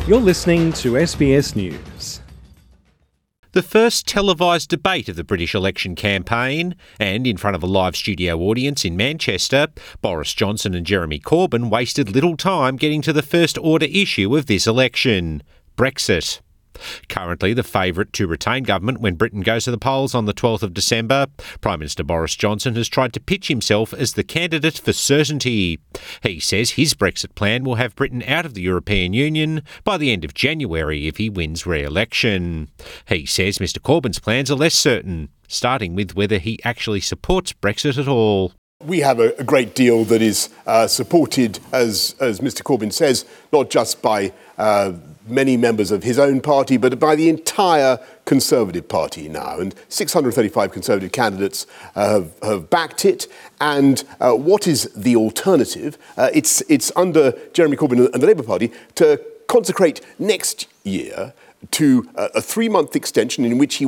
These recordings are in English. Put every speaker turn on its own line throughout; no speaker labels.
You're listening to SBS News.
The first televised debate of the British election campaign, and in front of a live studio audience in Manchester, Boris Johnson and Jeremy Corbyn wasted little time getting to the first order issue of this election: Brexit. Currently the favourite to retain government when Britain goes to the polls on the 12th of December, Prime Minister Boris Johnson has tried to pitch himself as the candidate for certainty. He says his Brexit plan will have Britain out of the European Union by the end of January if he wins re-election. He says Mr Corbyn's plans are less certain, starting with whether he actually supports Brexit at all.
We have a great deal that is supported, as Mr Corbyn says, not just by many members of his own party, but by the entire Conservative Party now. And 635 Conservative candidates have backed it. And what is the alternative? It's under Jeremy Corbyn and the Labour Party to consecrate next year to a 3-month extension in which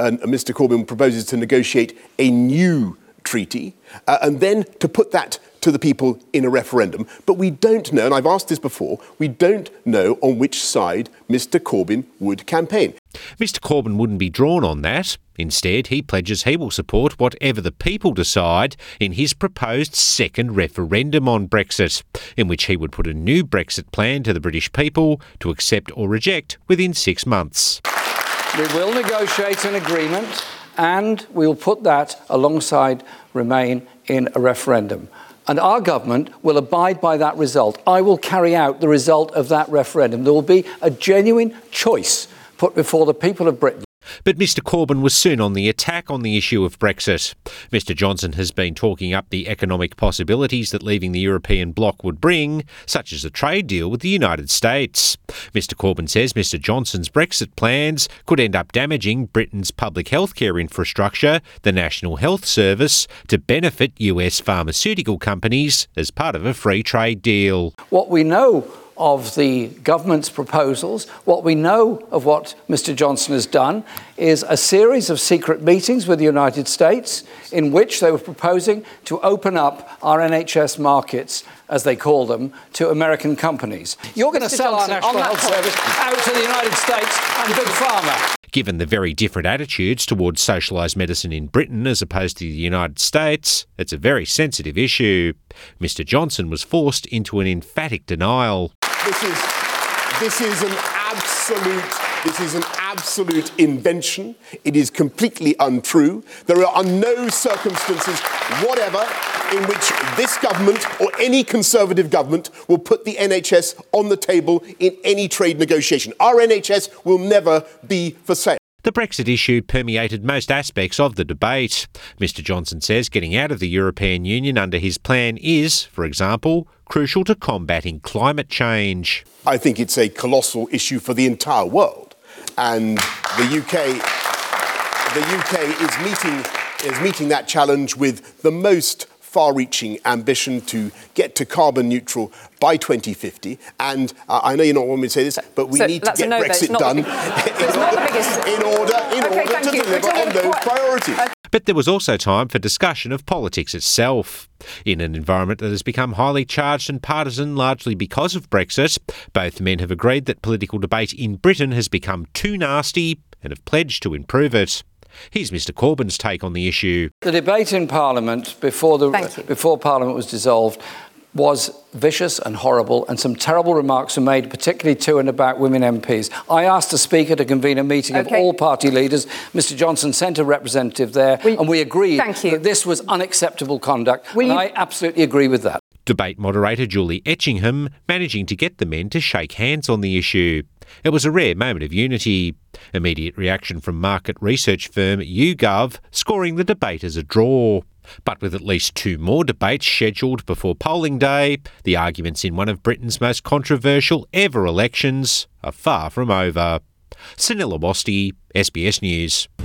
Mr Corbyn proposes to negotiate a new treaty, and then to put that to the people in a referendum. But we don't know, and I've asked this before, we don't know on which side Mr Corbyn would campaign.
Mr Corbyn wouldn't be drawn on that. Instead, he pledges he will support whatever the people decide in his proposed second referendum on Brexit, in which he would put a new Brexit plan to the British people to accept or reject within 6 months.
We will negotiate an agreement, and we will put that alongside Remain in a referendum. And our government will abide by that result. I will carry out the result of that referendum. There will be a genuine choice put before the people of Britain.
But Mr Corbyn was soon on the attack on the issue of Brexit. Mr Johnson has been talking up the economic possibilities that leaving the European bloc would bring, such as a trade deal with the United States. Mr Corbyn says Mr Johnson's Brexit plans could end up damaging Britain's public healthcare infrastructure, the National Health Service, to benefit US pharmaceutical companies as part of a free trade deal.
What we know of the government's proposals, what we know of what Mr Johnson has done is a series of secret meetings with the United States in which they were proposing to open up our NHS markets, as they call them, to American companies. You're going to sell our National Health Service out to the United States and Big Pharma.
Given the very different attitudes towards socialised medicine in Britain as opposed to the United States, it's a very sensitive issue. Mr Johnson was forced into an emphatic denial.
This is an absolute invention. It is completely untrue. There are no circumstances whatever in which this government or any Conservative government will put the NHS on the table in any trade negotiation. Our NHS will never be for sale.
The Brexit issue permeated most aspects of the debate. Mr Johnson says getting out of the European Union under his plan is, for example, crucial to combating climate change.
I think it's a colossal issue for the entire world, and the UK is meeting that challenge with the most far-reaching ambition to get to carbon neutral by 2050. And I know you're not wanting me to say this, but we need to get Brexit done in order to deliver on those priorities.
But there was also time for discussion of politics itself. In an environment that has become highly charged and partisan largely because of Brexit, both men have agreed that political debate in Britain has become too nasty and have pledged to improve it. Here's Mr Corbyn's take on the issue.
The debate in Parliament before Parliament was dissolved was vicious and horrible, and some terrible remarks were made, particularly to and about women MPs. I asked the Speaker to convene a meeting of all party leaders. Mr Johnson sent a representative there, and we agreed that this was unacceptable conduct, and I absolutely agree with that.
Debate moderator Julie Etchingham managing to get the men to shake hands on the issue. It was a rare moment of unity. Immediate reaction from market research firm YouGov, scoring the debate as a draw. But with at least 2 more debates scheduled before polling day, the arguments in one of Britain's most controversial ever elections are far from over. Sunil Awasthi, SBS News.